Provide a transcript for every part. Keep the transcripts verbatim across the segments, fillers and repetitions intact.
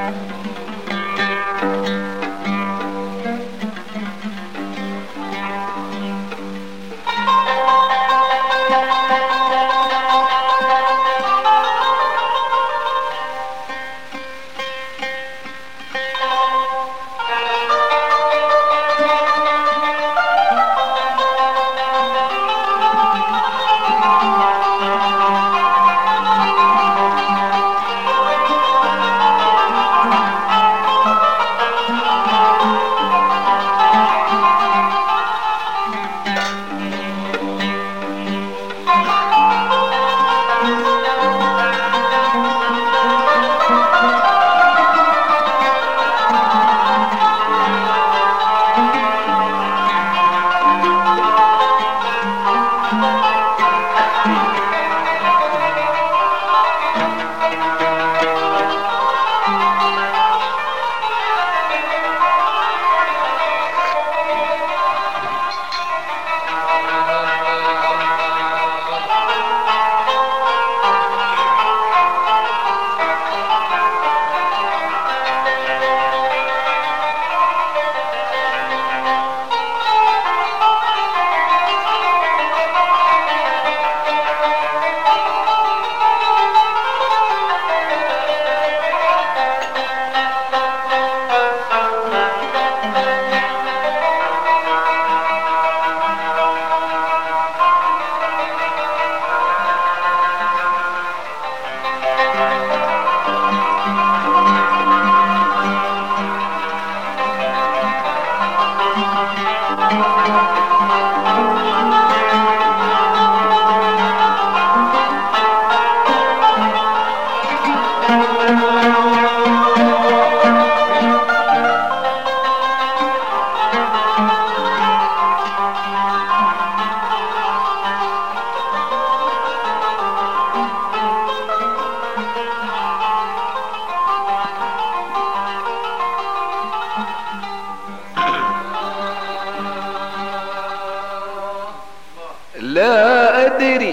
لا أدري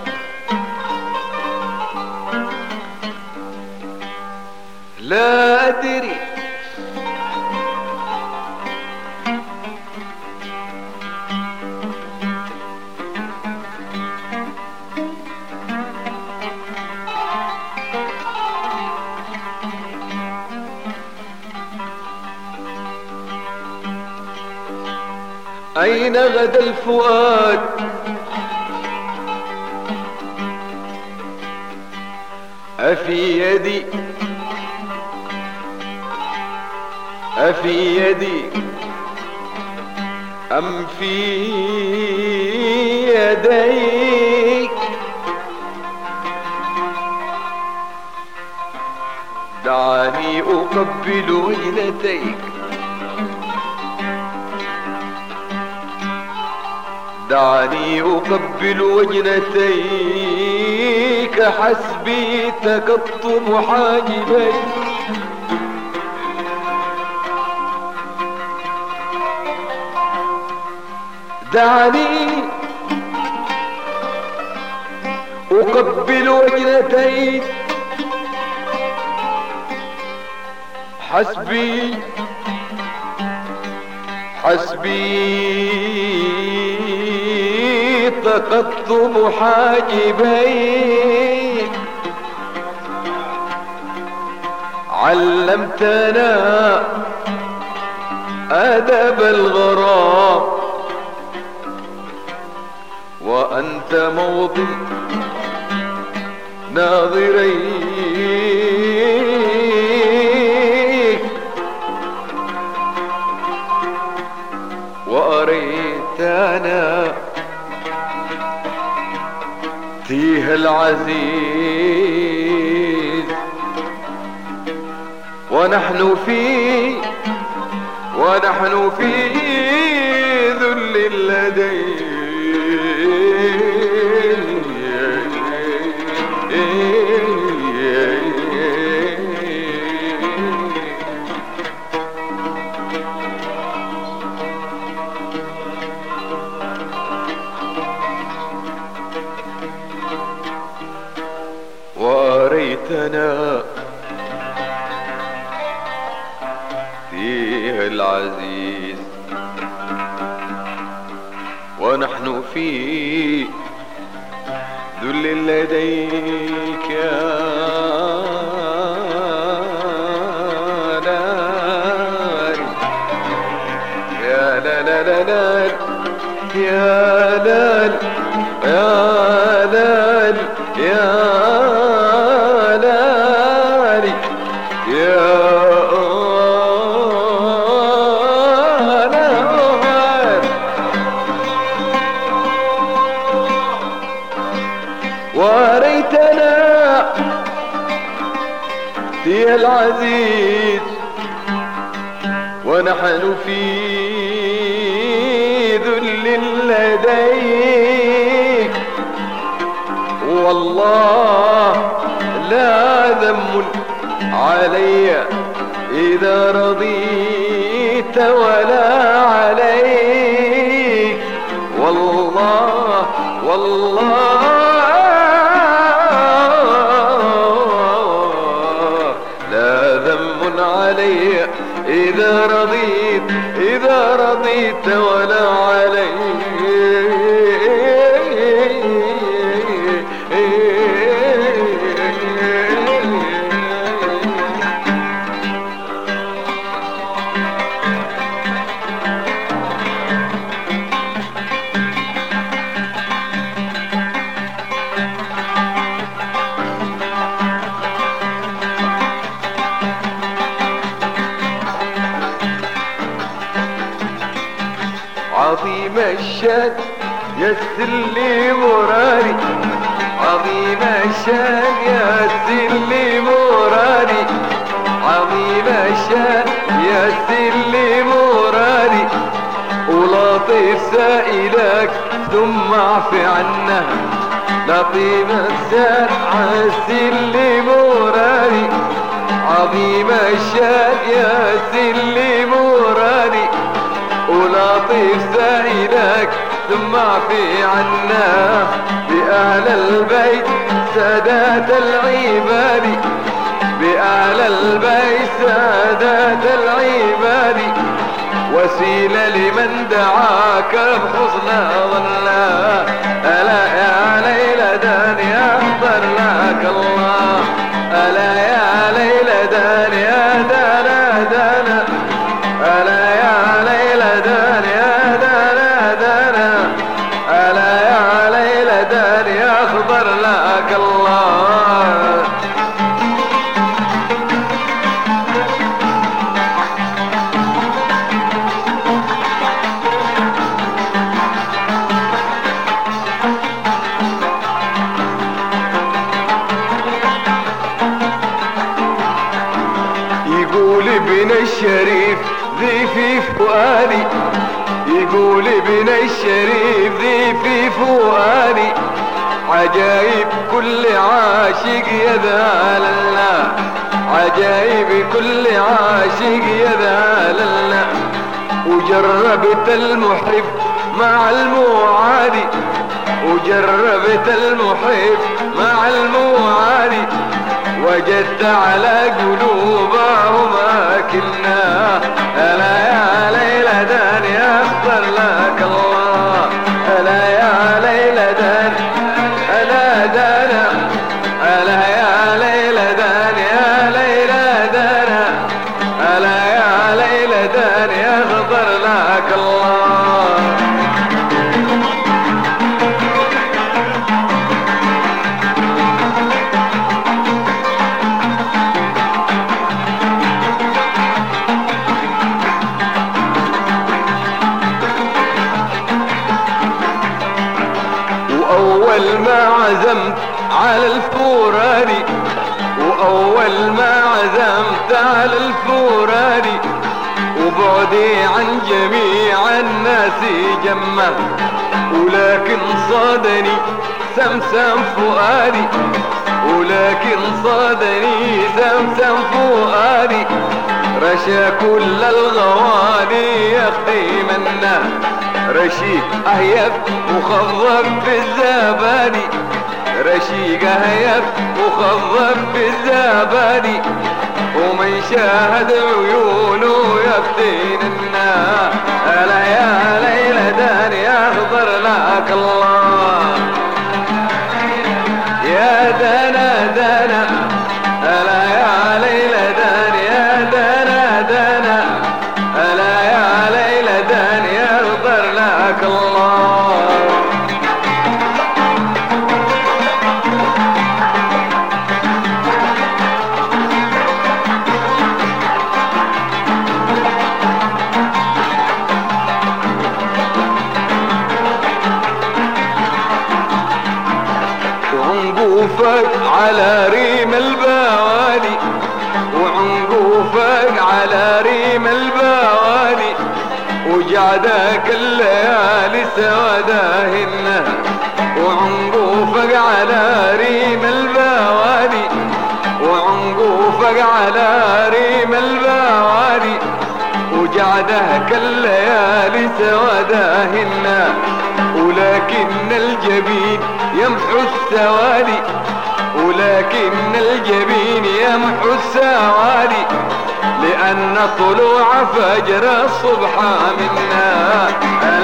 لا أدري أين غدا الفؤاد أفي يدي أفي يدي أم في يديك دعني أقبل وجنتيك دعني أقبل وجنتيك حسبي تقطم حاجبي دعني أقبل وجنتيك حسبي حسبي تقطم حاجبيك علمتنا أدب الغرام وأنت موضي ناظريك وأريتنا تيه العزيز ونحن في ونحن في ذل لديك وأريتنا العزيز ونحن في ذل لديك يا لال يا لا لا لا لا يا لال يا لال يا لال يا وريتنا يا العزيز ونحن في ذل لديك والله لا ذم علي إذا رضيت ولا عليك والله والله علي إذا رضيت إذا رضيت ولا علي عظيم الشان يسر لي مراري عظيم الشان يسر لي مراري عظيم الشان يسر لي مراري ولطيف سائلك ثم اعف عنه لطيف الشان يسر لي مراري عظيم الشان يسر لي مراري ولطيف سائلك ثم اعفي عنا بأهل البيت سادات العباد بأهل البيت سادات العباد وسيلة لمن دعاك بحسن ظنا ألا يا ليلى داني أخبر لك الله ألا يا ليلى داني يا دانا دانا ألا يا ليلى داني يا دانا دانا ألا يا ليلى داني أخبر لك الله يقول ابن الشريف ذي في فؤادي يقول ابن الشريف ذي في فؤادي عجائب كل عاشق يذال الله عجائب كل عاشق يذال الله وجربت المحب مع المعادي وجربت المحب مع المعادي وجدت على قلوبهم كنا ألا يا ليلى داني أخبر لك الله ألا يا ليلى داني ألا دانا ألا يا ليلى داني يا ليلى دانا ألا يا ليلى داني أخبر لك الله وأول ما عزمت على الفوراني وأول ما عزمت على الفوراني وبعدي عن جميع الناس جمه ولكن صادني سمسم فؤادي ولكن صادني سمسم فؤادي رشا كل الغواني يخدي منه رشيق أهيب مخضب بالزبادي رشيق أهيب مخضب بالزبادي ومن شاهد عيونه ويفتننا. هلا يا ليلى داني يخضر لك الله يا دنا دنا. هلا يا ليلى داني يا دنا دنا. هلا يا ليلى داني يخضر لك الله. وعنقوفك على ريم البوادي وعنقوفك على ريم البوادي وجعدك الليالي سوداهن. وعنقوفك على ريم البوادي وعنقوفك على ريم البوادي وجعدك الليالي سوداهن. ولكن الجبين يمحو السوادي ولكن الجبين يمحو السوادي لأن طلوع فجر الصبح منا.